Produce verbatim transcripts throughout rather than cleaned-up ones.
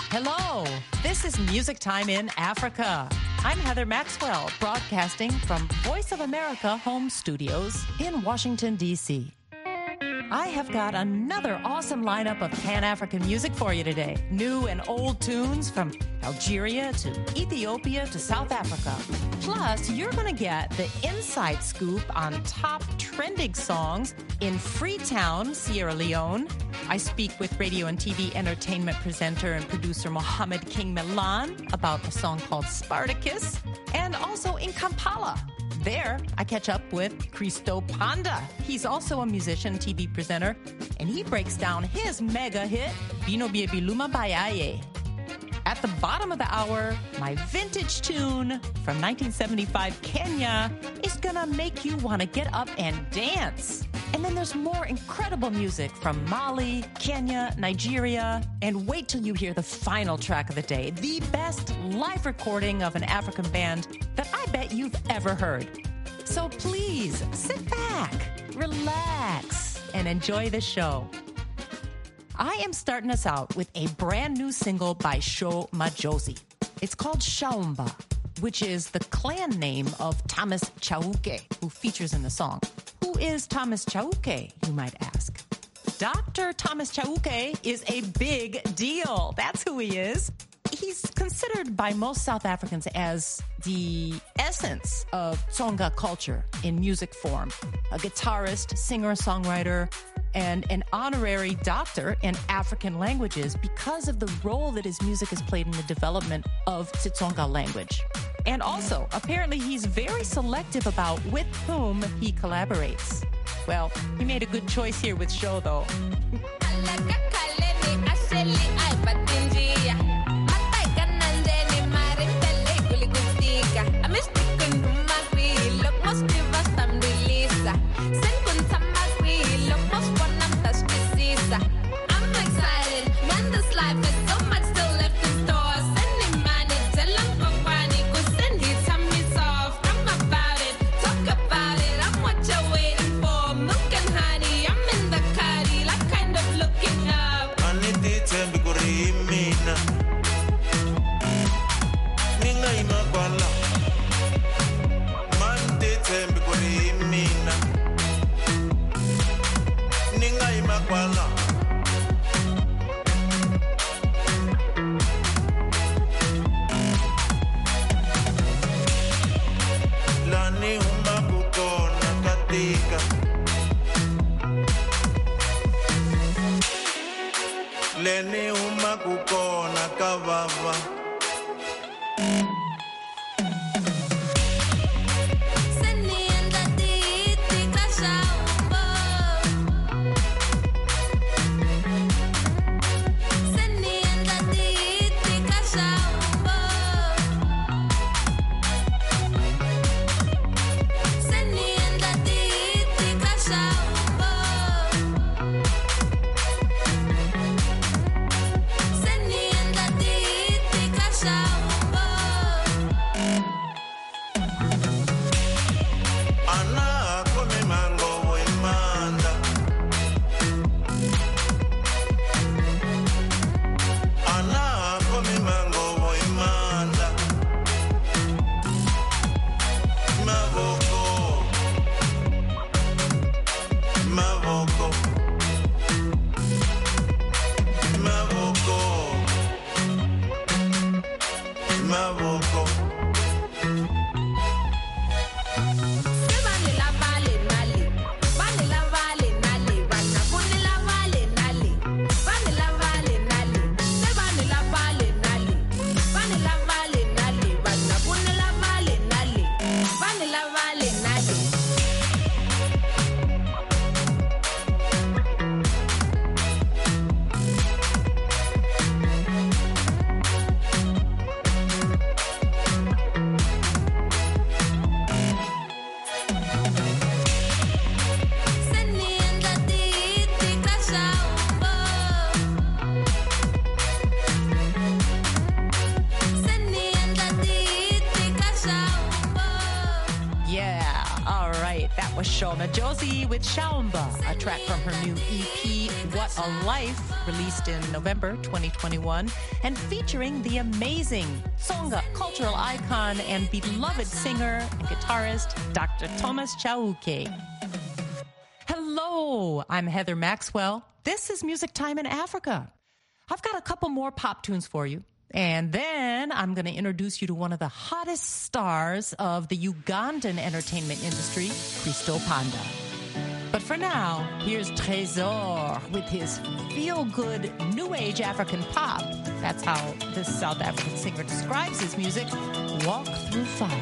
Hello, this is Music Time in Africa. I'm Heather Maxwell, broadcasting from Voice of America home studios in Washington, D C I have got another awesome lineup of Pan-African music for you today. New and old tunes from Algeria to Ethiopia to South Africa. Plus, you're going to get the inside scoop on top trending songs in Freetown, Sierra Leone. I speak with radio and T V entertainment presenter and producer Mohammed King Milan about a song called Spartacus, and also in Kampala. There, I catch up with Christo Panda. He's also a musician, T V presenter, and he breaks down his mega hit, Bino Biebiluma Bayaye. At the bottom of the hour, my vintage tune from nineteen seventy-five Kenya is gonna make you want to get up and dance. And then there's more incredible music from Mali, Kenya, Nigeria, and wait till you hear the final track of the day, the best live recording of an African band that I bet you've ever heard. So please sit back, relax, and enjoy the show. I am starting us out with a brand new single by Sho Madjozi. It's called Shaumba, which is the clan name of Thomas Chauke, who features in the song. Who is Thomas Chauke, you might ask? Doctor Thomas Chauke is a big deal. That's who he is. He's considered by most South Africans as the essence of Tsonga culture in music form. A guitarist, singer-songwriter, and an honorary doctor in African languages because of the role that his music has played in the development of Tsonga language. And also, apparently he's very selective about with whom he collaborates. Well, he made a good choice here with Sho, though. Leni uma kukona kavava. Send me in the deep. was Shona Josie with Shaumba, a track from her new E P, What a Life, released in November twenty twenty-one, and featuring the amazing Tsonga cultural icon and beloved singer and guitarist, Doctor Thomas Chauke. Hello, I'm Heather Maxwell. This is Music Time in Africa. I've got a couple more pop tunes for you. And then I'm going to introduce you to one of the hottest stars of the Ugandan entertainment industry, Christo Panda. But for now, here's Trésor with his feel-good New Age African pop. That's how this South African singer describes his music, Walk Through Fire.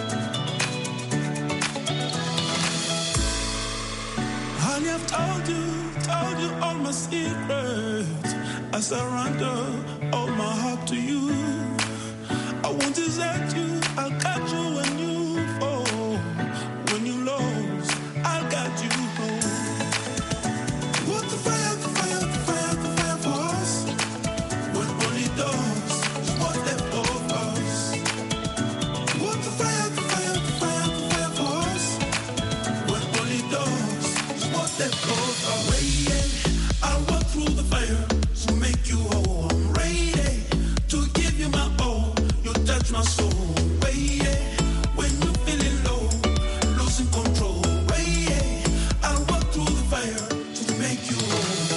Honey, I've told you, told you all my secrets. I surrender all my heart to you. I won't desert you. I'll catch you when you fall. When you lose, I'll guide you home. What the fire, the fire, the fire, the fire for us. What only does is what left of us. What the fire, the fire, the fire, the fire for us. What only does is what left of us. Wait, I'll walk through the fire. Make you whole, I'm ready to give you my all. You touch my soul, way yeah. When you're feeling low, losing control, way yeah. I'll walk through the fire to make you whole.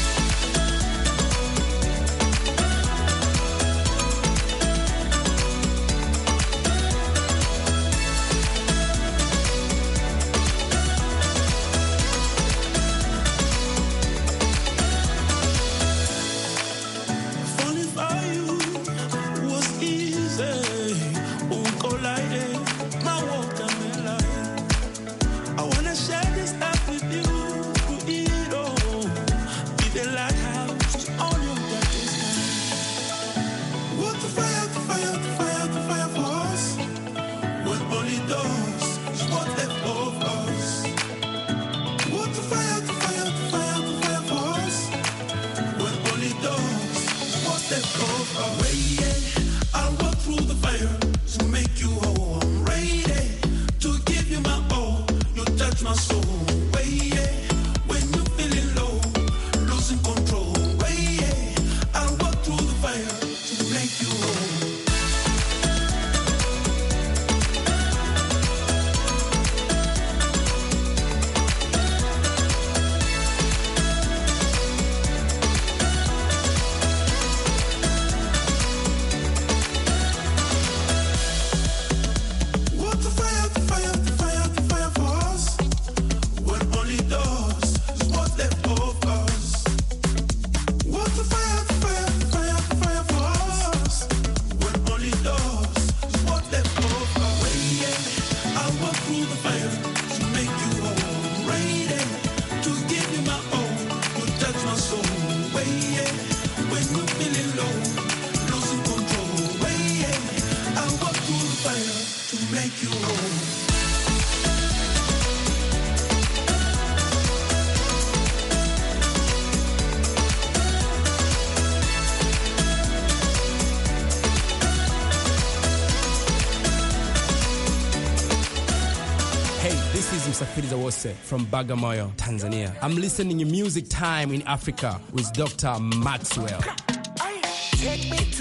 From Bagamoyo, Tanzania. I'm listening to Music Time in Africa with Doctor Maxwell. Take me to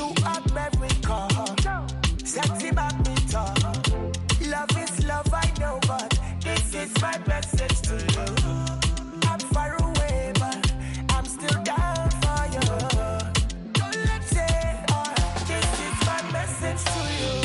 America, sexy magneto. Love is love, I know, but this is my message to you. I'm far away, but I'm still down for you. Don't let say, oh, this is my message to you.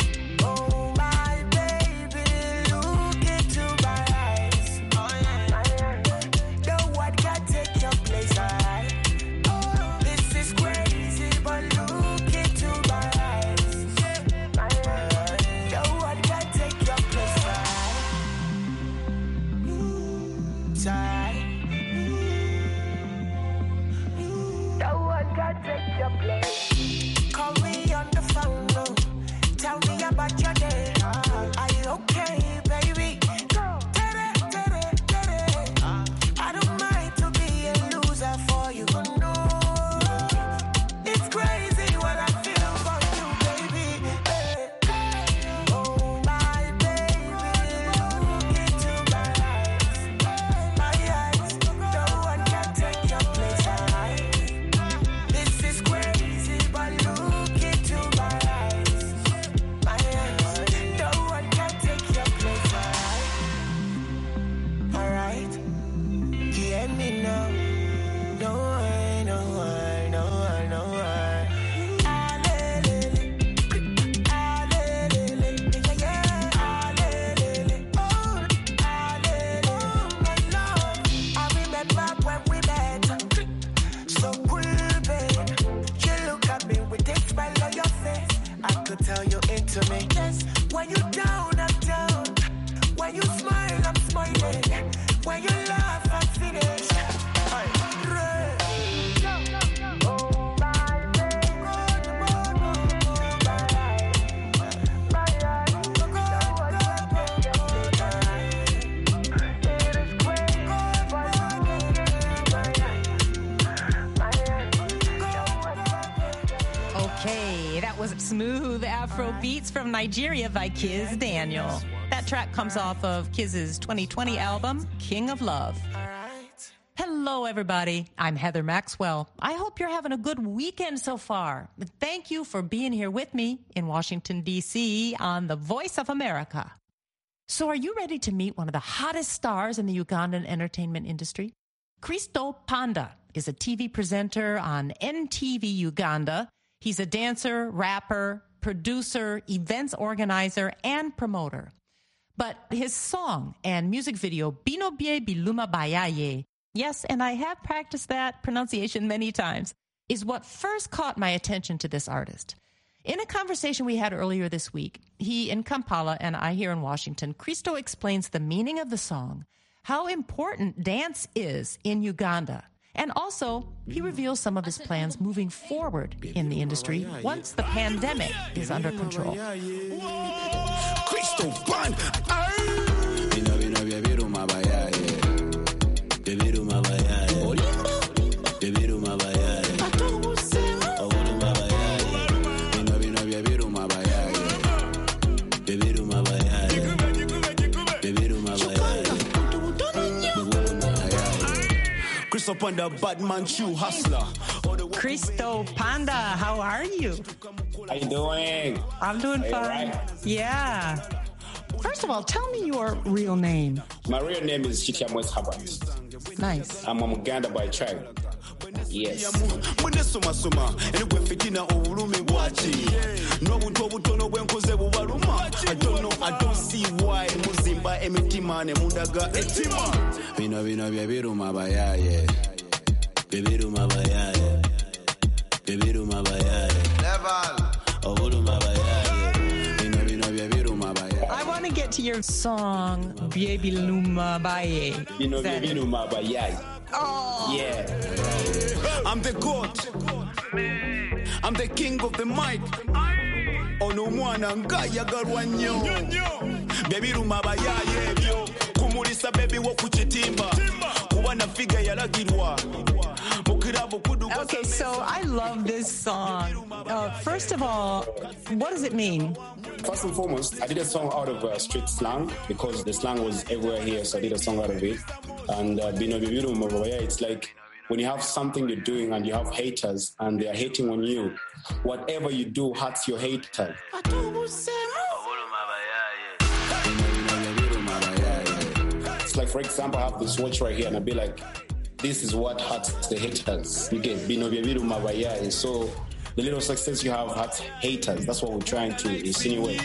Call me on the phone, no. Tell me about your day. Are you okay, baby? I don't mind to be a loser for you. No, it's crazy what I feel for you, baby. Oh, my baby, look into my tell you into me. Yes. When you down, I'm down. When you smile, I'm smiling. When you laugh, I'm finished. Okay, that was smooth Afro beats from Nigeria by Kiz Daniel. That track comes off of Kiz's twenty twenty album, King of Love. Hello, everybody. I'm Heather Maxwell. I hope you're having a good weekend so far. Thank you for being here with me in Washington, D C on The Voice of America. So are you ready to meet one of the hottest stars in the Ugandan entertainment industry? Christo Panda is a T V presenter on N T V Uganda. He's a dancer, rapper, producer, events organizer, and promoter. But his song and music video, Binobye Biluma Bayaye, yes, and I have practiced that pronunciation many times, is what first caught my attention to this artist. In a conversation we had earlier this week, he in Kampala and I here in Washington, Christo explains the meaning of the song, how important dance is in Uganda, and also he reveals some of his plans moving forward in the industry once the pandemic is under control. Christo Panda. Christo Panda, Batman shoe hustler. Christo Panda, how are you? How you doing? I'm doing Are fine. right? Yeah. First of all, tell me your real name. My real name is Chityamwes Habert. Nice. I'm a Muganda by tribe. Yes. I don't know, I don't see why Muzimba emitima ne mundaga etima. Bino bino byebiru mabayaye. Byebiru mabayaye. Byebiru mabayaye. Level. Obulu mabayaye. Bino bino byebiru mabayaye. I want to get to your song, Baby Luma Baye. Bino byebiru mabayaye. Oh. Yeah. I'm the God. I'm the king of the mic. Ono mwana ngayagalwa nnyo. Byebiru mabayaye byo. Kumulisa baby wo kuchitimba. Kuba na figa yalagirwa. Okay, so I love this song. Uh, first of all, what does it mean? First and foremost, I did a song out of uh, street slang because the slang was everywhere here, so I did a song out of it. And uh, Bino Bibiru Mabaya, it's like when you have something you're doing and you have haters and they are hating on you, whatever you do hurts your haters. It's like, for example, I have this watch right here and I'll be like, this is what hurts the haters. You get Bino Bibiru Mabaya. So the little success you have hurts haters. That's what we're trying to insinuate.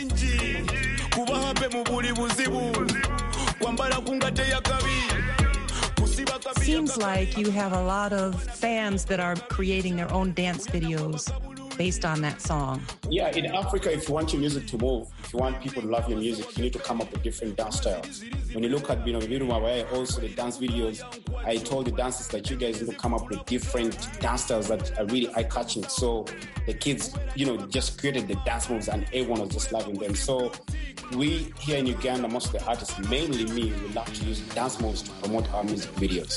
Seems like you have a lot of fans that are creating their own dance videos based on that song. Yeah, in Africa, if you want your music to move, if you want people to love your music, you need to come up with different dance styles. When you look at Bino Bibiru Mabaya, also the dance videos, I told the dancers that you guys need to come up with different dance styles that are really eye-catching. So the kids, you know, just created the dance moves and everyone was just loving them. So we here in Uganda, most of the artists, mainly me, we love to use dance moves to promote our music videos.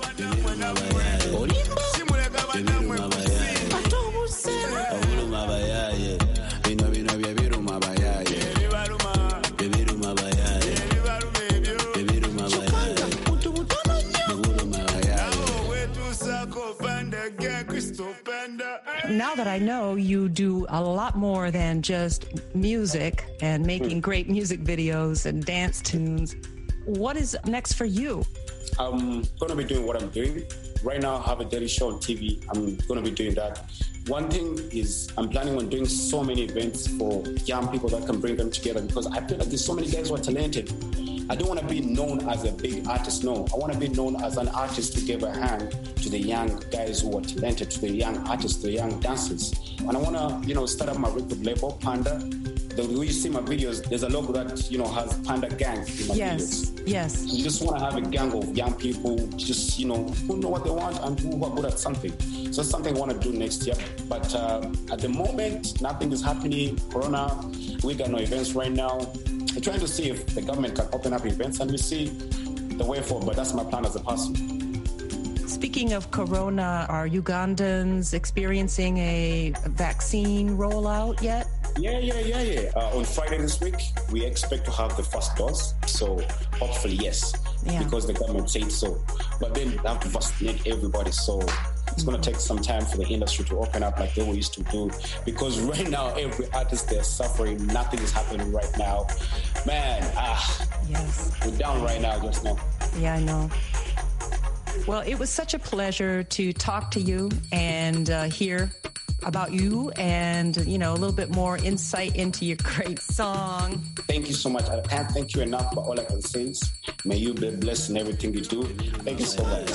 Now that I know you do a lot more than just music and making great music videos and dance tunes, what is next for you? I'm going to be doing what I'm doing. Right now, I have a daily show on T V. I'm going to be doing that. One thing is I'm planning on doing so many events for young people that can bring them together because I feel like there's so many guys who are talented I don't want to be known as a big artist. No, I want to be known as an artist who gave a hand to the young guys who are talented, to the young artists, to the young dancers. And I want to, you know, start up my record label, Panda. The way you see my videos, there's a logo that, you know, has Panda Gang in my yes, videos. Yes, So you just want to have a gang of young people, just, you know, who know what they want and who are good at something. So that's something I want to do next year. But uh, at the moment, nothing is happening. Corona, we got no events right now. We're trying to see if the government can open up events and we see the way forward. But that's my plan as a person. Speaking of Corona, are Ugandans experiencing a vaccine rollout yet? Yeah, yeah, yeah, yeah. Uh, on Friday this week, we expect to have the first dose. So hopefully, yes, yeah. because the government said so. But then they have to vaccinate everybody. So it's mm-hmm. going to take some time for the industry to open up like they were used to do. Because right now, every artist, they're suffering. Nothing is happening right now. Man, ah, yes. we're down right now just now. Yeah, I know. Well, it was such a pleasure to talk to you and uh, hear about you and, you know, a little bit more insight into your great song. Thank you so much. I can't thank you enough, but all I can say is may you be blessed in everything you do. Thank you so much.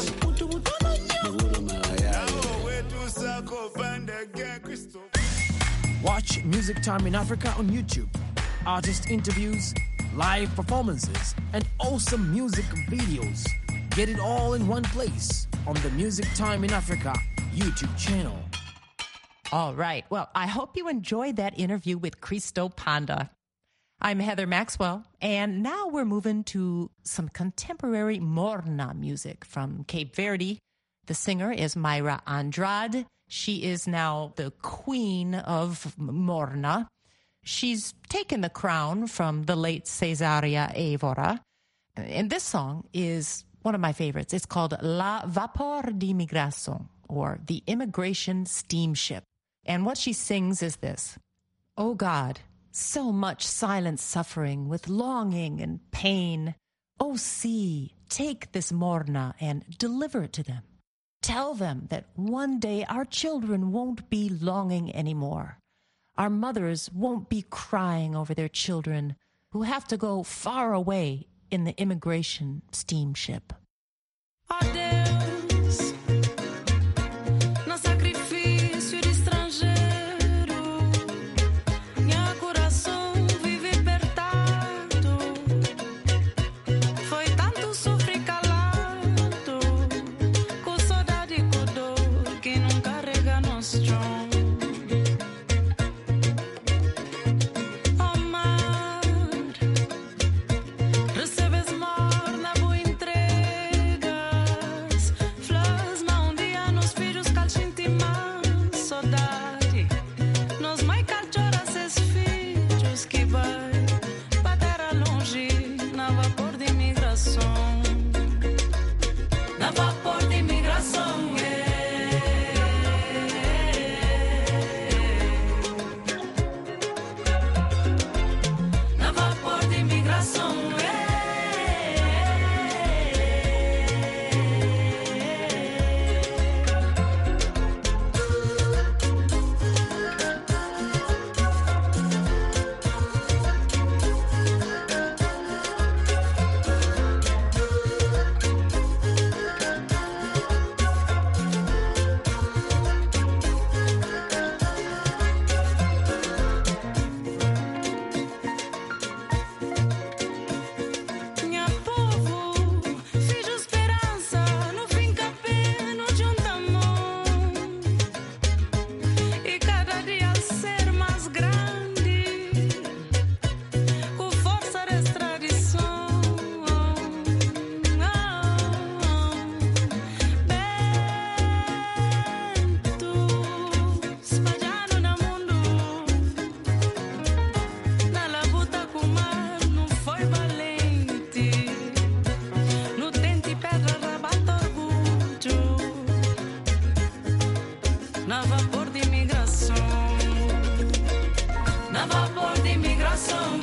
Watch Music Time in Africa on YouTube. Artist interviews, live performances, and awesome music videos. Get it all in one place on the Music Time in Africa YouTube channel. All right. Well, I hope you enjoyed that interview with Christo Panda. I'm Heather Maxwell, and now we're moving to some contemporary Morna music from Cape Verde. The singer is Mayra Andrade. She is now the queen of Morna. She's taken the crown from the late Cesaria Évora. And this song is one of my favorites. It's called La Vapor d'Immigration, or The Immigration Steamship. And what she sings is this: "Oh God, so much silent suffering with longing and pain. Oh sea, take this Morna and deliver it to them. Tell them that one day our children won't be longing anymore. Our mothers won't be crying over their children who have to go far away in the immigration steamship." Adeus, no sacrifício de estrangeiro, meu coração vive apertado. Foi tanto sofrer calado, com saudade e com dor que não carrega no chão. Oh mar, recebes morna boa entrega. Flores, mão dia nos filhos calcintimar saudade. Nos mai calchora esses filhos que vai para terra longe na vapor de imigração. Na vapor de imigração, na vapor de imigração, minha povo, fiz esperança no fim capeno de um tamanho e cada dia ser mais grande com força da extradição. Bento espalhado no mundo, na labuta com o mar não foi valente. No dente pedra rabata orgulho, na vapor de imigração, na vapor de imigração,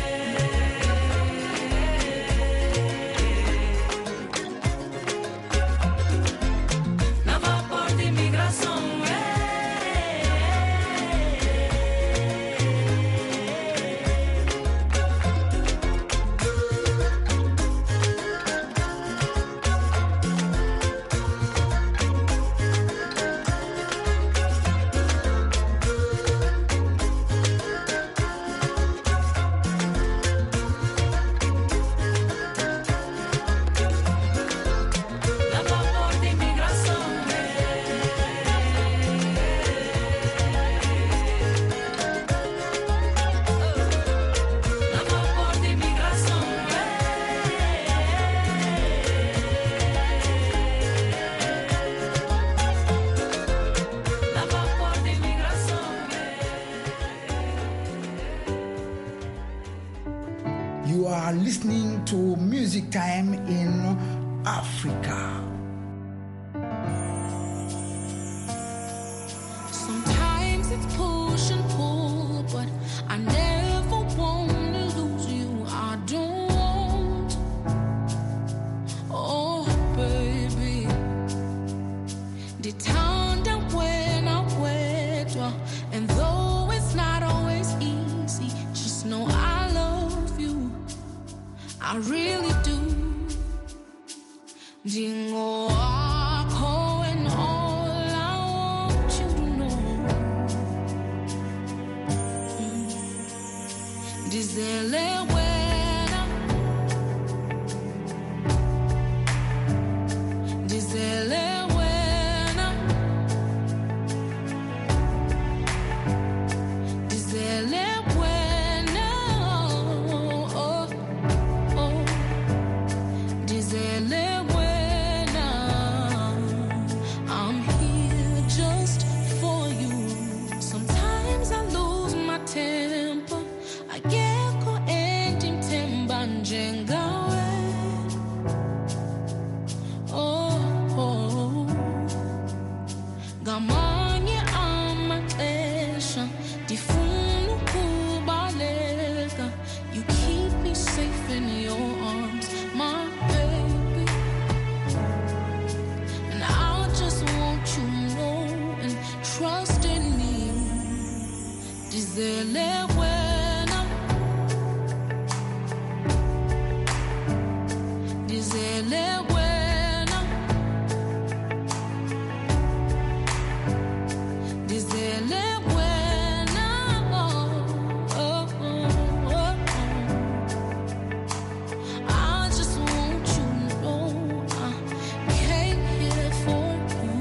na vapor de imigração, are listening to Music Time in Africa. Sometimes it's push and pull, but I never want to lose you. I don't want. Oh, baby. Detanda buena puerta. And though it's not always easy, just know I love you. I really do. Jingo ako and all I want you to know. Mm. Dizele buena. Dizele buena. Dizele buena. Oh, oh. Dizele I'm here just for you. Sometimes I lose my temper. I get caught in temba njengawe. Oh, oh. Gamanye amaxesha ndifuna ukubaleka. You keep me safe in your arms, my baby. And I just want you to know and trust in me. Dizele buena. Dizele buena. Dizele buena. Oh, oh, oh, oh. I just want you to know I came here for you.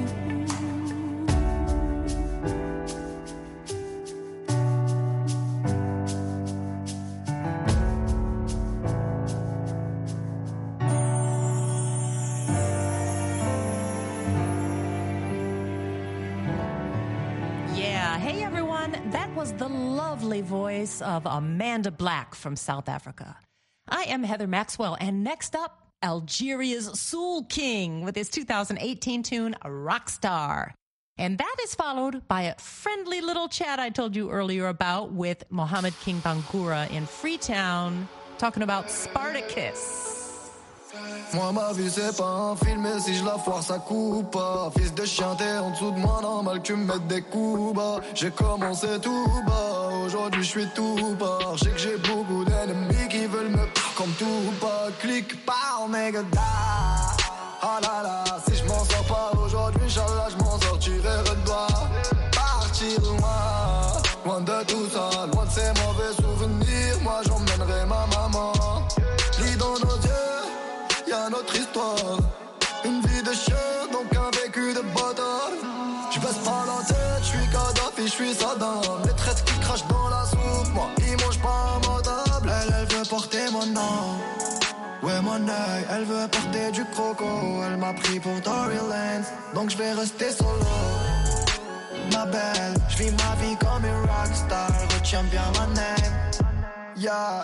Yeah. Hey, everyone. That was the lovely voice of Amanda Black from South Africa. I am Heather Maxwell, and next up, Algeria's Soul King with his two thousand eighteen tune, Rockstar. And that is followed by a friendly little chat I told you earlier about with Mohammed King Bangura in Freetown, talking about Spartacus. Moi ma vie c'est pas un film et si je la foire ça coupe pas. Fils de chien t'es en dessous de moi, normal que tu me mettes des coups bas. J'ai commencé tout bas, aujourd'hui je suis tout bas. Je sais que j'ai beaucoup d'ennemis qui veulent me prendre comme tout pas. Clique par nigga da. Ah là là, si je m'en sors pas aujourd'hui, Inch'Allah je m'en sortirai redoué. Partir loin, loin de tout ça, loin de ces mauvais souvenirs. Moi j'emmènerai ma maman. Lis dans nos yeux, y'a notre histoire. Une vie de chien, donc un vécu de bâtard. Je baisse pas la tête, je suis Kadhafi, je suis Saddam. Les traites qui crachent dans la soupe, moi ils mangent pas à ma table. Elle, elle veut porter mon nom. Ouais mon œil, elle veut porter du croco. Elle m'a pris pour Tory Lanez, donc je vais rester solo. Ma belle, je vis ma vie comme une rockstar. Retiens bien ma name. Yeah.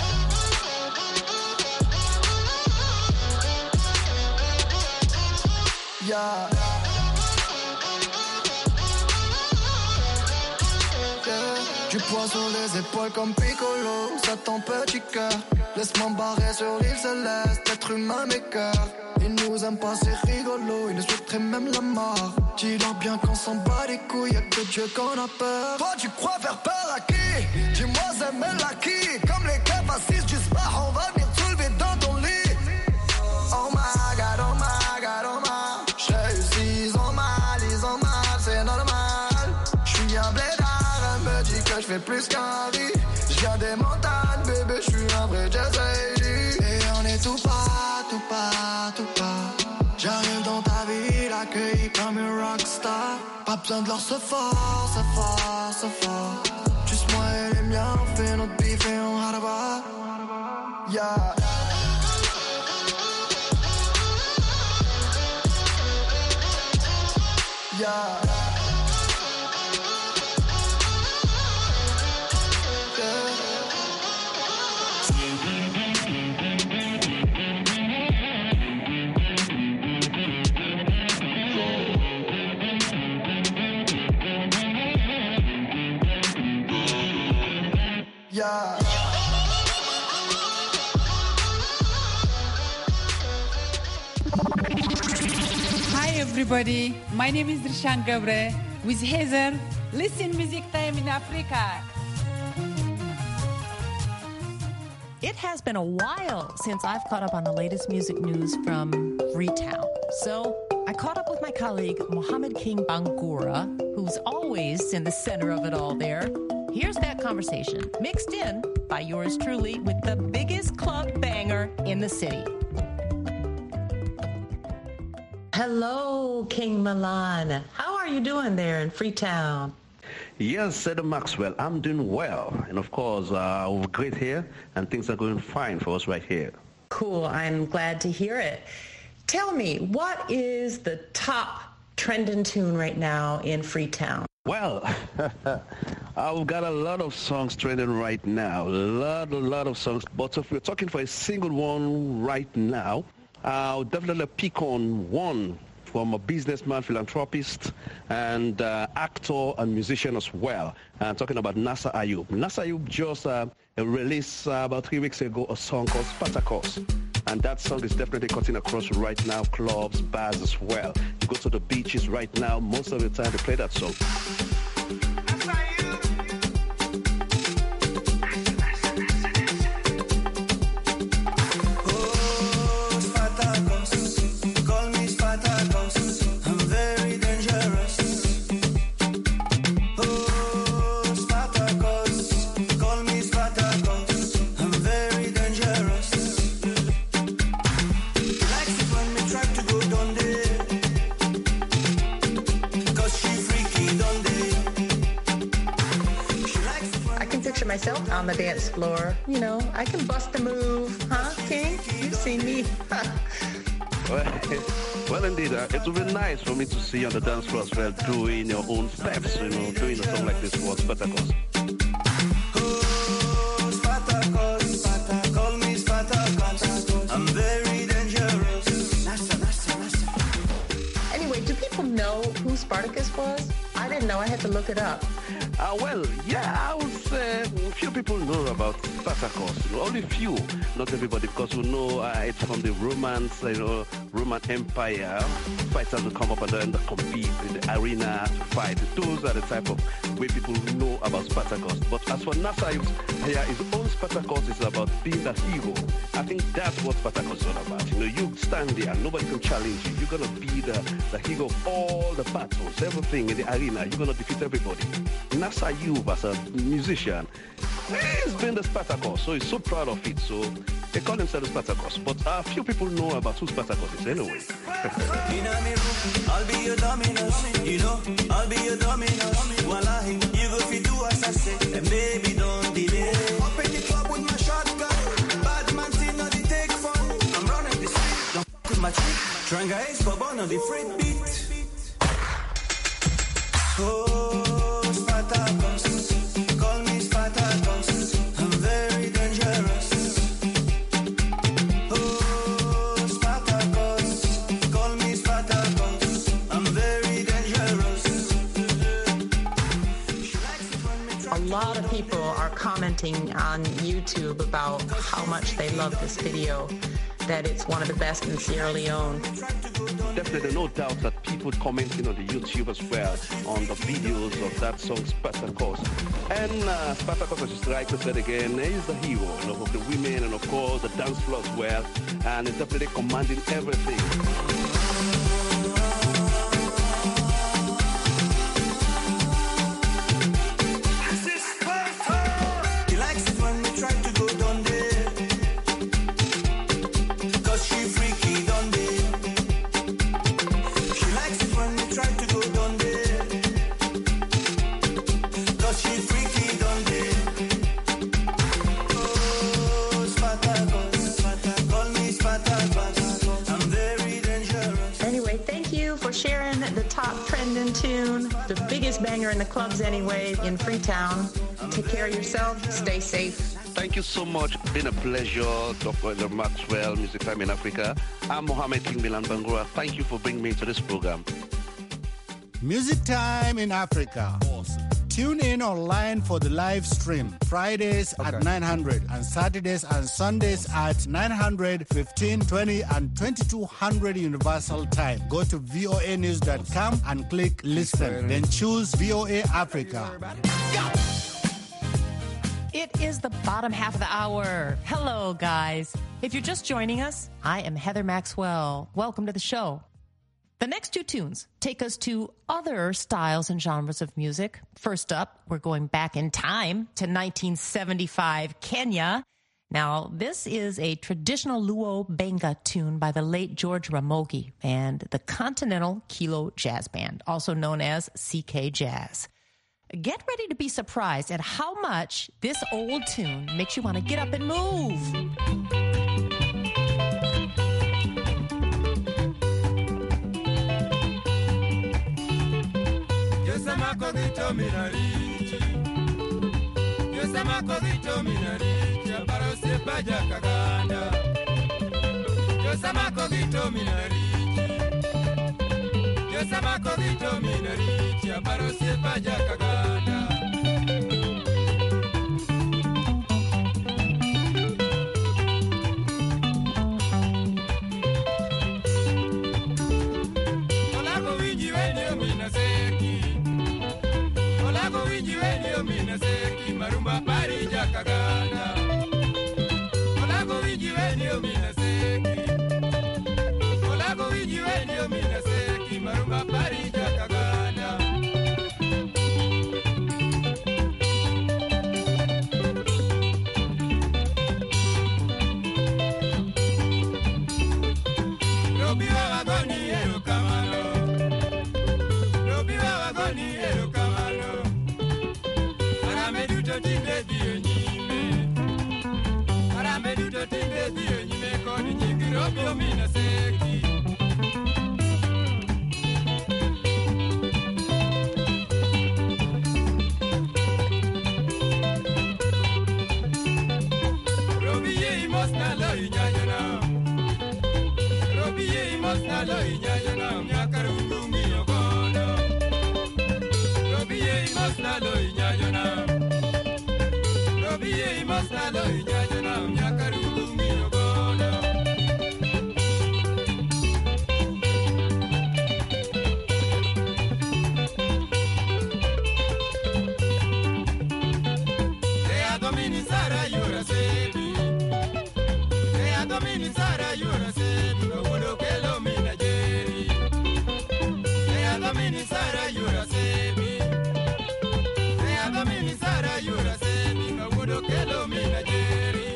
Yeah. Du poids sur les épaules comme Piccolo, ça ton petit cœur. Laisse-moi me barrer sur l'île céleste, être humain mes cœurs. Ils nous aiment pas, c'est rigolo, ils nous souhaiteraient même la mort. Dis-leur bien qu'on s'en bat les couilles, y'a que Dieu qu'on a peur. Toi tu crois faire peur à qui? Dis-moi aimer la qui? Comme les keufs assises du spa, on va venir te soulever dans ton lit. Oh my god, oh my god, oh my. J'réussis, ils ont mal, ils ont mal, c'est normal. J'suis un blédard, elle me dit que j'fais plus qu'un riz. J'viens des montagnes, bébé, j'suis un vrai jazz lady. Et on est tout pas, tout pas, tout pas. J'arrive dans ta ville, accueilli comme une rockstar. Pas besoin de leur se fort, se fort, se fort. Juste moi et les miens, on fait notre bif et on haraba. Yeah. Yeah. yeah. Hi everybody, my name is Rishan Gabre with Heather. Listen, Music Time in Africa. It has been a while since I've caught up on the latest music news from Freetown. So I caught up with my colleague, Mohammed King Bangura, who's always in the center of it all there. Here's that conversation, mixed in by yours truly with the biggest club banger in the city. Hello, King Milan. How are you doing there in Freetown? Yes, Heather Maxwell, I'm doing well. And of course, uh, we're great here, and things are going fine for us right here. Cool, I'm glad to hear it. Tell me, what is the top trending tune right now in Freetown? Well, I've got a lot of songs trending right now, a lot, a lot of songs. But if we're talking for a single one right now, I'll definitely pick on one from a businessman, philanthropist, and uh, actor and musician as well. I'm talking about Nasser Ayub. Nasser Ayub just uh, released uh, about three weeks ago a song called Spartacus. And that song is definitely cutting across right now, clubs, bars as well. You go to the beaches right now, most of the time they play that song. Myself on the dance floor, you know, I can bust a move, huh, King? You've seen me. well, well, indeed, uh, it would be nice for me to see you on the dance floor as well, doing your own steps, you know, doing a song like this for Spartacus. Oh, Spartacus, Spartacus, call me Spartacus. I'm very dangerous. Nasa, nasa, nasa. Anyway, do people know who Spartacus was? I didn't know. I had to look it up. Uh, well, yeah, I would say a few people know about Spartacus. You know, only few, not everybody, because we know uh, it's from the Romans, you know, Roman Empire. Fighters will come up and then compete in the arena to fight. Those are the type of way people know about Spartacus. But as for Nasser, yeah, his own Spartacus is about being the hero. I think that's what Spartacus is all about. You know, you stand there, nobody can challenge you. You're gonna be the, the hero of all the battles, everything in the arena. You're gonna defeat everybody. Nasser Ayub, as a musician, he's been the Spartacus, so he's so proud of it. So they call himself the Spartacus. But a uh, few people know about who Spartacus is anyway. I'll be your dominus, you know, I'll be your dominus. Wallahi, you go fi do as I say, and baby don't delay. Up in the club with my shotgun, bad man thing on the take fun. I'm running the street, don't f*** with my trick. Tranga is for born on the freight beat. Oh, Spartacus, call me Spartacus. I'm very dangerous. Oh, Spartacus, call me Spartacus. I'm very dangerous. A lot of people are commenting on YouTube about how much they love this video, that it's one of the best in Sierra Leone. Definitely no doubt that people commenting on the YouTube as well on the videos of that song Spartacus. And uh, Spartacus, as just rightly said again, is the hero, you know, of the women and of course the dance floor as well, and it's definitely commanding everything. Tune, the biggest banger in the clubs anyway in Freetown. Take care of yourself. Stay safe. Thank you so much. It's been a pleasure, Doctor Heather Maxwell, Music Time in Africa. I'm Mohammed King Milan Bangura. Thank you for bringing me to this program. Music Time in Africa. Awesome. Tune in online for the live stream. Fridays okay. at nine hundred and Saturdays and Sundays at nine hundred, fifteen, twenty and twenty-two hundred Universal Time. Go to V O A news dot com and click listen. Then choose V O A Africa. It is the bottom half of the hour. Hello, guys. If you're just joining us, I am Heather Maxwell. Welcome to the show. The next two tunes take us to other styles and genres of music. First up, we're going back in time to nineteen seventy-five, Kenya. Now, this is a traditional Luo Benga tune by the late George Ramogi and the Continental Kilo Jazz Band, also known as C K Jazz. Get ready to be surprised at how much this old tune makes you want to get up and move. Sama cogito minarici, yo sama cogito minarici, para se vaya caganda. Yo sama cogito minarici, yo sama cogito minarici, para se vaya caganda. Hola govinji wenyo minaseki. Olago winji wenyo minaseki marumba pari jakaganda. Olago winji wenyo minaseki. Olago winji wenyo minaseki marumba pari jakaganda. Robi wa wagoni ero kamano. Robi wa wagoni ero kamano. Arameduto tinde dio nyime. Arameduto tinde dio nyime kodi nyingi robi omina seki. Robi ye imos na lo inyayona. Robi ye imos na lo inyayona. Nyakarungu miyogono. Robi ye imos na lo inyayona. Robi ye imos na lo inyayona. Nyakarungu miyogono. Ea domini sara yura sebi. Ea domini sara yura sebi. No uno que lo mina jeri. Ea domini sara yura sebi. Ea domini sara yura sebi. No uno que lo mina jeri.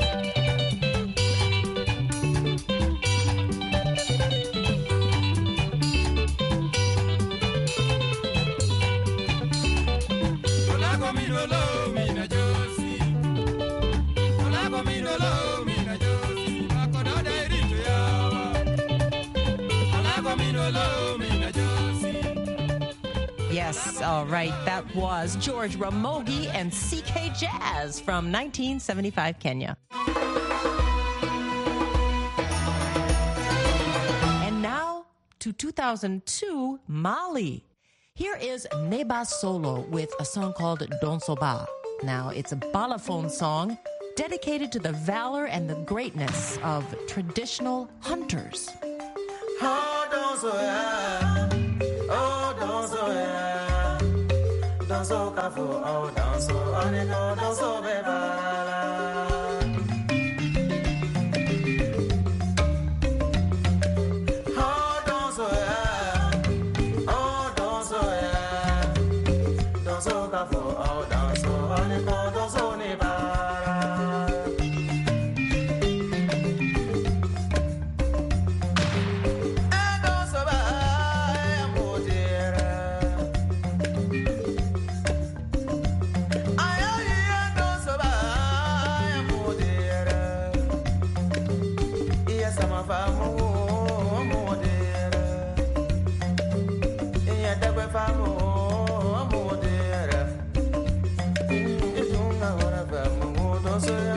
Olago mino lo mina josi. Olago mino lo mina josi. Makono da irito yawa. Olago mino lo mina josi. Yes, all right. That was George Ramogi and C K Jazz from nineteen seventy-five, Kenya. And now to two thousand two, Mali. Here is Neba Solo with a song called Don Soba. Now, it's a balaphone song dedicated to the valor and the greatness of traditional hunters. Oh, Don Soya. Oh, Don Soya. Don So Kafu. Oh, Don So Aniko. Don So Bebala. Oh, Don Soya. Oh, Don Soya. Don So Kafu. Oh, Don So Aniko. Don So Nebala. Don't say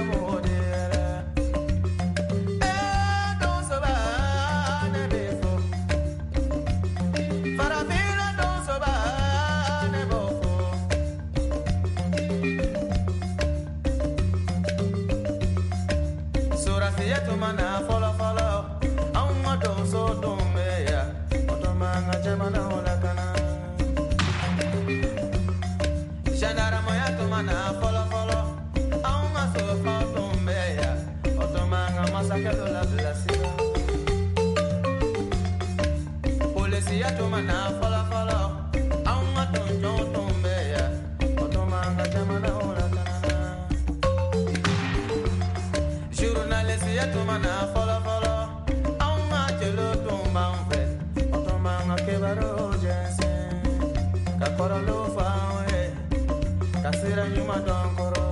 mana follow follow. Auma don so don me ya. Otomanga jamana hola kana. Shandara maya to mana follow follow. Auma so fa don me ya. Otomanga masaka do la blasira. Policia to mana follow follow. Auma don don don me ya. Otomanga jamana hola kana. Journalist ya to mana follow follow. Auma chelo tumba un fe. Otomanga kebaro jensen. Kakoro lo fa we. Kasira nyuma donkoro.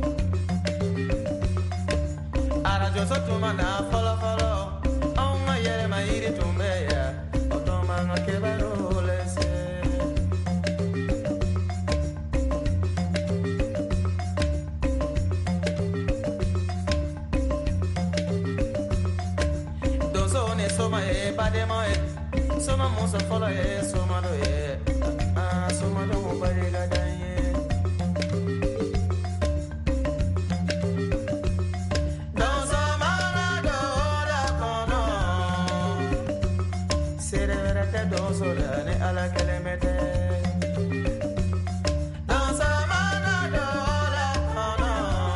Ara joso to mana follow follow. Auma yere ma iri tumbe ya. Otomanga kebaro lese. Soma e bademo e soma muso follow e soma do e ah soma do mo bari ga danye don soma na do la kono sere vera te don so la ne ala kelemete don soma na do la kono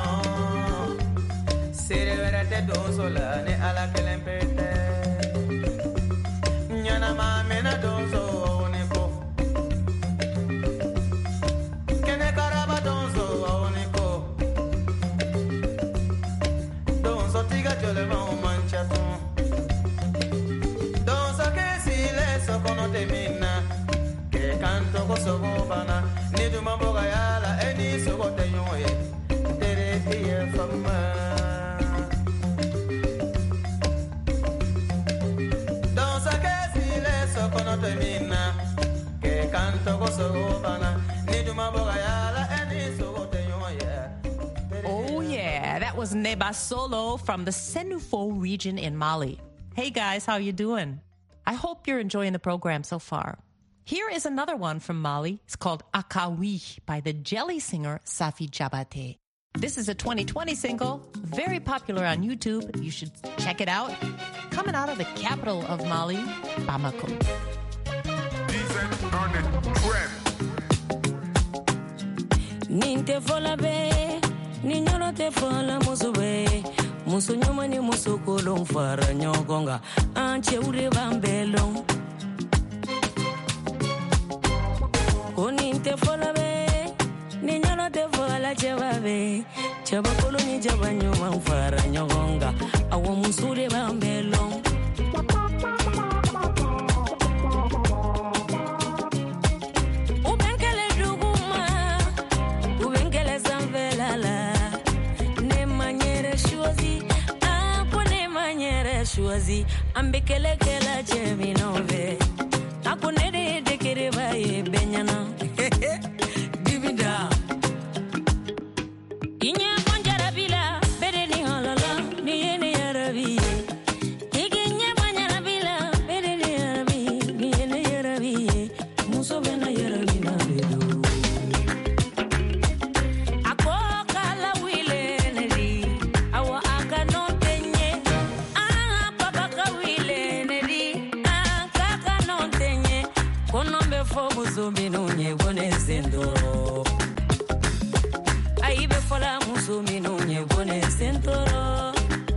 sere vera te don so la ne ala kelemete Mena donzo oneko Kene karaba donzo oneko Donzo tiga jole ma manchaton Donzo ke sile so kono te minna Ke kanto ko so bana Ni du mamboga yala eni so ko te yoye Tere tiye fama Oh yeah, that was Neba Solo from the Senufo region in Mali. Hey guys, how you doing? I hope you're enjoying the program so far. Here is another one from Mali. It's called Akawi by the jelly singer Safi Jabate. This is a twenty twenty single, very popular on YouTube. You should check it out. Coming out of the capital of Mali, Bamako. Ninte fola be, niñolo te fola musu be, musu nyuma ni musu kolong fara nyogonga, anche ure bambelong. O ninte fola be, niñolo te fola cheba be, cheba kolo ni cheba nyuma fara nyogonga, awo musu ure bambelong. Choisi ambekele kela chemi nove akunere dekere baye benyana divida inya konjara bila bereni halala ni ene yarabi iginye banyara bila bereni yarabi ni ene yarabi muso bena yarabi na bedo akoka la wile neri awa akano Musumi nunye bone sendoro Aibe fola musumi nunye bone sendoro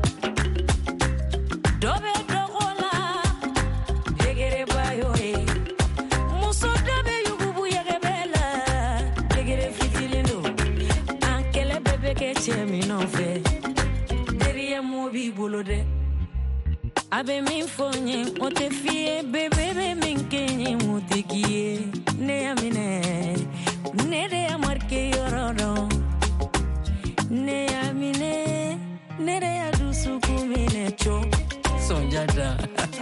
Dobe dogola Degere bayo e Muso dobe yugubu yegebela Degere fitilindo Ankele bebe ke chemi nonfe Deriye mobi bulode Abe min fonye ote fie bebe be min kenye mutikie ne amine ne de amarke yorodo ne amine ne de adusu kumine cho sonjada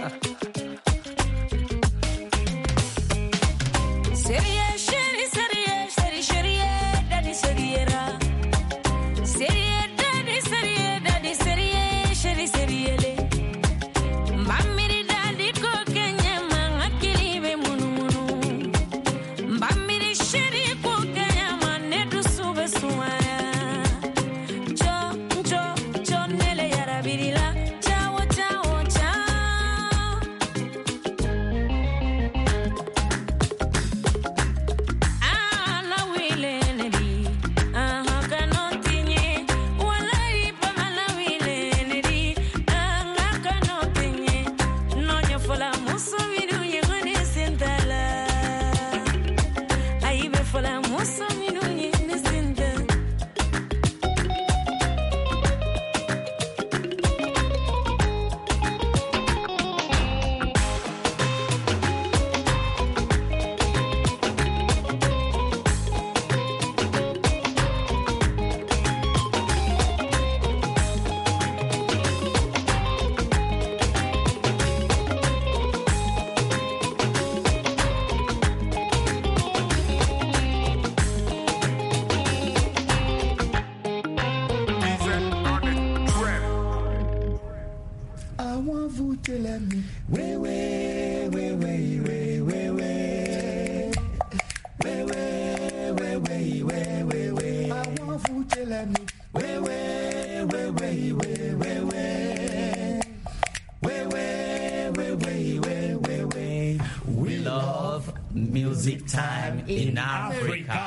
Serie sheri serie sheri sheri dadi seriera Serie dadi serie dadi serie sheri serie le Mbamiri dadi ko kenye mangakili be munu munu Mbamiri sheri ko kenye manedu sube suaya Cho, cho, cho nele yarabirila Cho We love music time in Africa.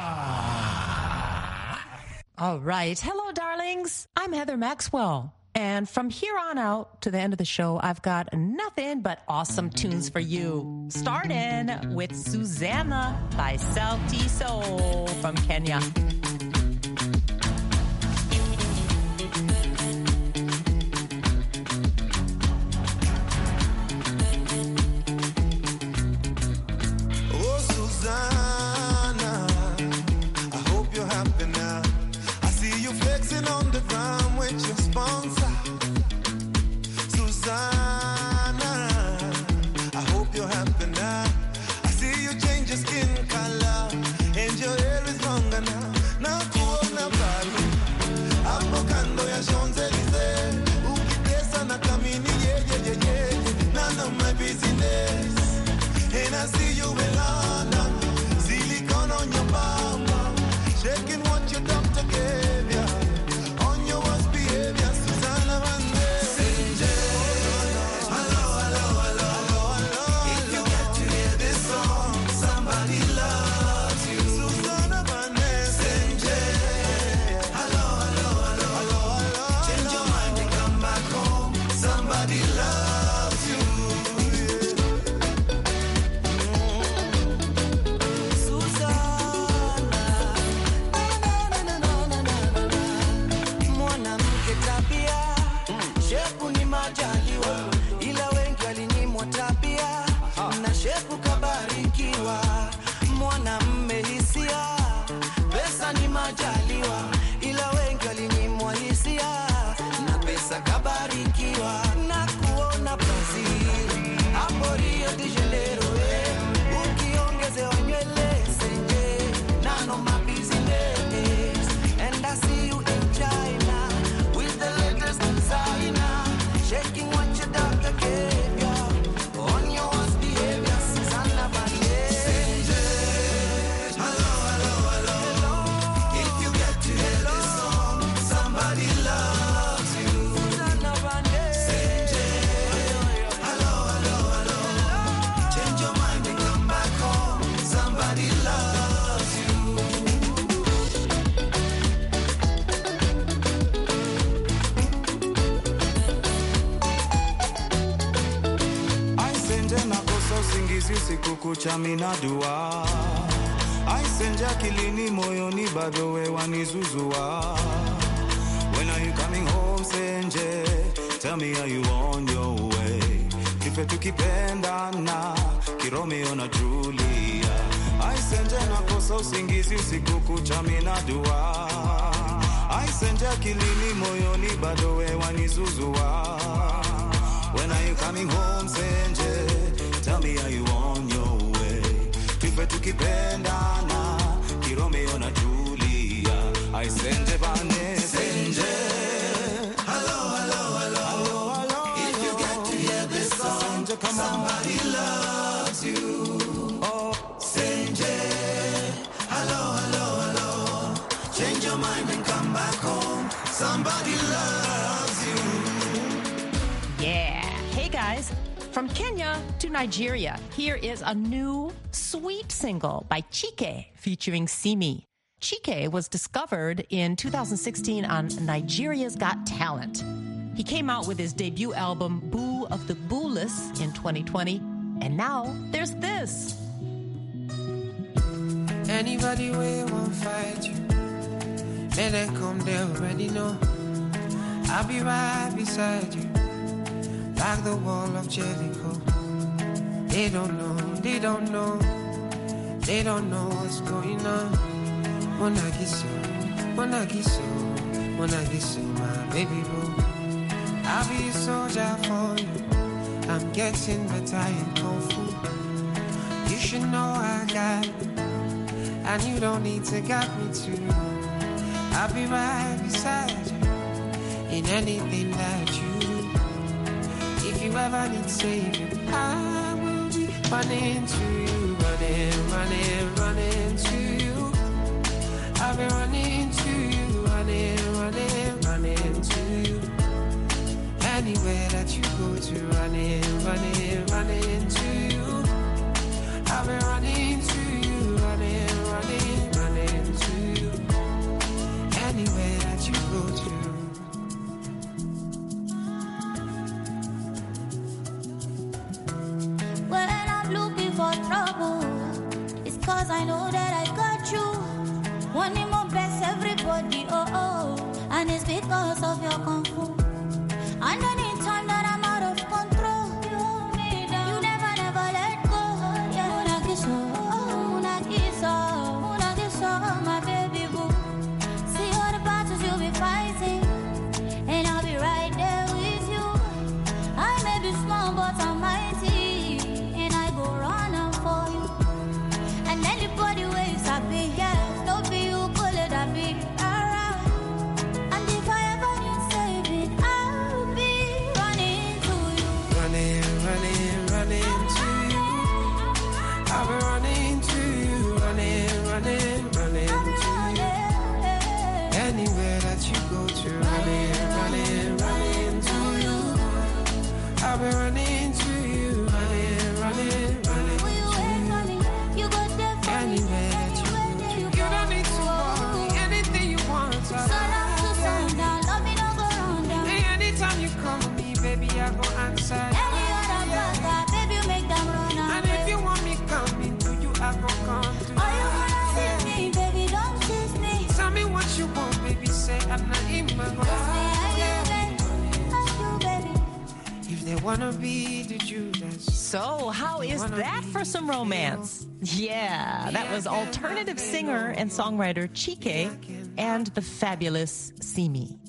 All right. Hello, darlings. I'm Heather Maxwell. And from here on out to the end of the show, I've got nothing but awesome tunes for you. Starting with Susanna by Sauti Sol from Kenya. Oh, Susanna, I hope you're happy now. I see you flexing on the ground with your sponsor. Susanna, I hope you're happy now. I see you change your skin color and your hair is longer now. Now kuona bali hapo kando ya Champs-Elysees, ukitesa na kamini yeah yeah yeah yeah, none of my business. And I see you in London, silicone on your bum, shaking what your doctor gave ya. On your worst behavior, Susanna Banderas. Hello, hello, hello, hello. If you get to hear this song, somebody loves you. Susanna Banderas. Hello, hello, hello, hello, hello. Change your mind and come back home. Somebody loves you. Mwanamke tabia, shepu ni majaliwa, ila wengi walinyimwa tabia, na shepu kabarikiwa. Mwanamme hisia, pesa ni majaliwa, ila wengi walinyimwa hisia, na pesa kabarikiwa. Na kuona Brazil, hapo Rio de Janeiro, eh, ukiongezewa nywele senje, none of my business. And I see you in China with the latest designer, shaking what your doctor gave ya. On your worst behavior, Susanna Banderas. Hello, hello, hello. If you get to hear this song, somebody loves you. Susanna Banderas. Hello, hello, hello. Change your mind and come back home. Somebody loves you. Aisenje nakosa usingizi usiku kucha mina dua. Aisenje akilini moyoni bado we wanizuzua. When are you coming home Senje? Tell me are you on your way? Kife tukipendana Kiromeo na Julia. Aisenje nakosa usingizi usiku kucha mina dua. Aisenje akilini moyoni bado we wanizuzua. When are you coming home Senje? Tell me are you on your way? Tufe tukipendana Kiromeo na Julia. I Senje bane Senje. Hello, hello, hello, hello, hello. If you get to hear this song, Senje, come somebody on. Loves you. Oh, Senje. Hello, hello, hello. Change your mind and come back home. Somebody loves you. Yeah. Hey, guys. From Kenya to Nigeria, here is a new sweet single by Chike featuring Simi. Chike was discovered in two thousand sixteen on Nigeria's Got Talent. He came out with his debut album, Boo of the Booless, in twenty twenty. And now there's this. Anybody way won't fight you, may they come, they already know. I'll be right beside you, like the wall of Jericho. They don't know, they don't know, they don't know what's going on. Monagiso, Monagiso, Monagiso, my baby boo. I'll be a soldier for you. I'm getting better in Kung Fu. You should know I got you, and you don't need to guide me too. I'll be right beside you in anything that you do. If you ever need saving, I will be running to you, running, running, running to you. I'll be running to you, running, running, running to you. Anywhere that you go to, running, running, running to you. I'll be running to you, running, running, running to you. Anywhere that you go to. When I'm looking for trouble, it's cause I know that I got you. Wanting more best everybody, oh oh. And it's because of your kung fu. And anytime that I'm out of control, you hold me down. You never, never let go. Yeah, Munagiso, Munagiso, Munagiso, my baby boo. See all the battles you'll be fighting, and I'll be right there with you. I may be small, but I'm mighty, and I go running for you. And anybody waves at me, yeah, no be you pull it at me. Alright. And if I ever need saving, I'll be running to you. Running, running, running to you. I'll be running to you, running, running, running to you. Anywhere that you go to, running, running, running to you. I'll be running to you, running, running, running to you. Anywhere that you go to, you don't need to worry. Anything you want, I'll be. Anytime you call me, baby, I go answer. Any other brother, baby, you make them run away. And if you want me coming to you, I go come to you. Oh, you wanna see me, baby, don't kiss me. Tell me what you want, baby, say I'm not in my If they wanna be the Judas. So, how is that for some romance? Yeah, that was alternative singer and songwriter Chike and the fabulous Simi.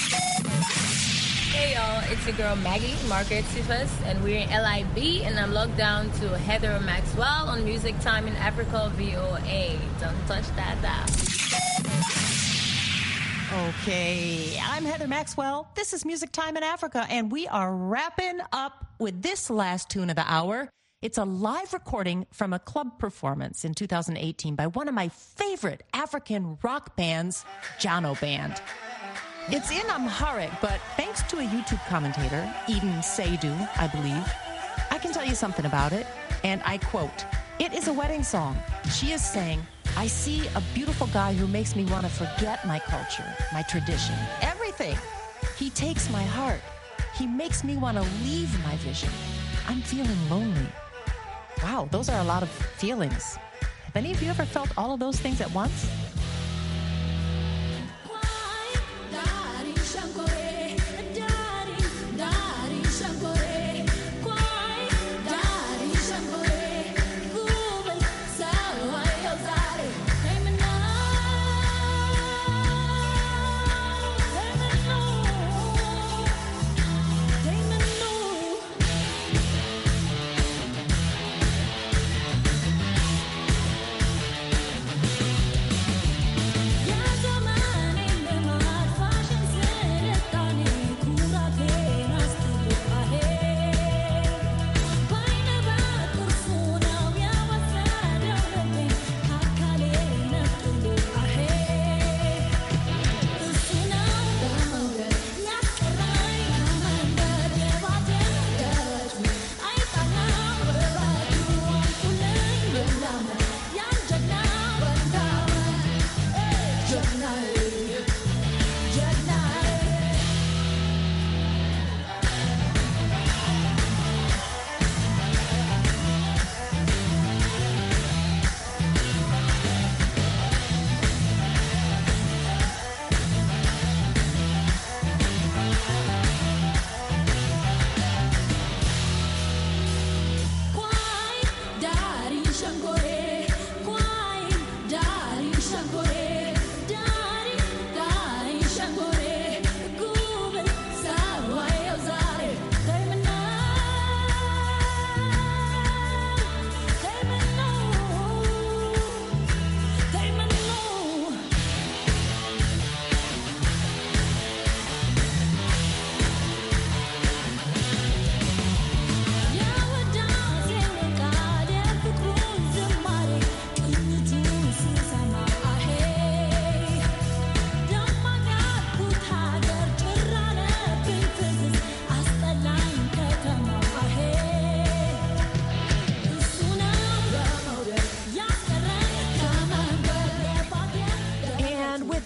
Hey y'all, it's your girl Maggie, Margaret Sifas, and we're in L I B, and I'm logged down to Heather Maxwell on Music Time in Africa V O A. Don't touch that dial. Okay, I'm Heather Maxwell. This is Music Time in Africa, and we are wrapping up with this last tune of the hour. It's a live recording from a club performance in two thousand eighteen by one of my favorite African rock bands, Jano Band. It's in Amharic, but thanks to a YouTube commentator, Eden Seydu, I believe, I can tell you something about it. And I quote, "It is a wedding song." She is saying, "I see a beautiful guy who makes me want to forget my culture, my tradition, everything. He takes my heart. He makes me want to leave my vision. I'm feeling lonely." Wow, those are a lot of feelings. Have any of you ever felt all of those things at once?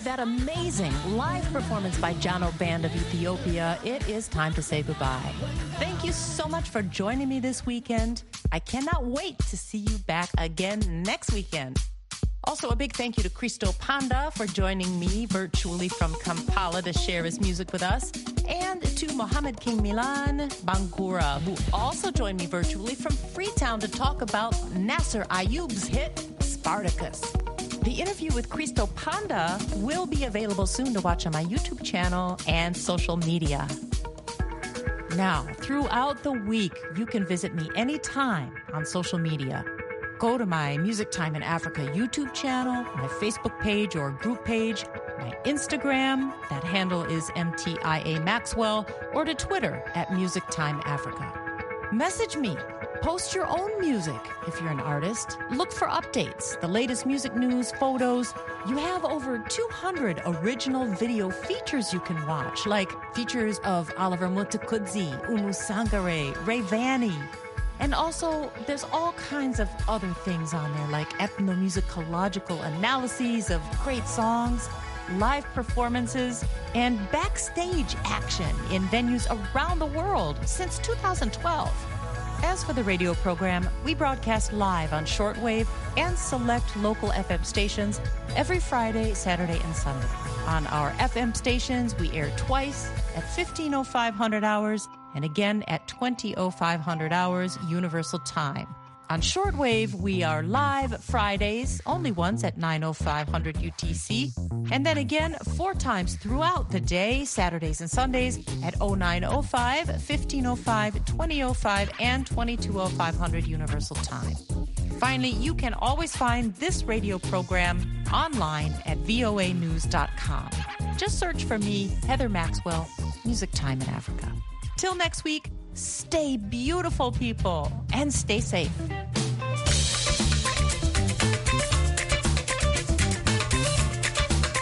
that amazing live performance by Jano Band of Ethiopia, it is time to say goodbye. Thank you so much for joining me this weekend. I cannot wait to see you back again next weekend. Also, a big thank you to Christo Panda for joining me virtually from Kampala to share his music with us, and to Mohammed King Milan Bangura, who also joined me virtually from Freetown to talk about Nasser Ayoub's hit, Spartacus. The interview with Christo Panda will be available soon to watch on my YouTube channel and social media. Now, throughout the week, you can visit me anytime on social media. Go to my Music Time in Africa YouTube channel, my Facebook page or group page, my Instagram, that handle is M T I A Maxwell, or to Twitter at Music Time Africa. Message me. Post your own music if you're an artist. Look for updates, the latest music news, photos. You have over two hundred original video features you can watch, like features of Oliver Mutukudzi, Umu Sangare, Ray Vanny. And also, there's all kinds of other things on there, like ethnomusicological analyses of great songs, live performances, and backstage action in venues around the world since two thousand twelve. As for the radio program, we broadcast live on shortwave and select local F M stations every Friday, Saturday, and Sunday. On our F M stations, we air twice at fifteen oh five hundred hours and again at twenty oh five hundred hours Universal Time. On shortwave, we are live Fridays, only once at nine oh five hundred U T C, and then again four times throughout the day, Saturdays and Sundays at oh nine oh five, fifteen oh five, twenty oh five, and twenty-two oh five hundred Universal Time. Finally, you can always find this radio program online at V O A news dot com. Just search for me, Heather Maxwell, Music Time in Africa. Till next week, stay beautiful, people, and stay safe.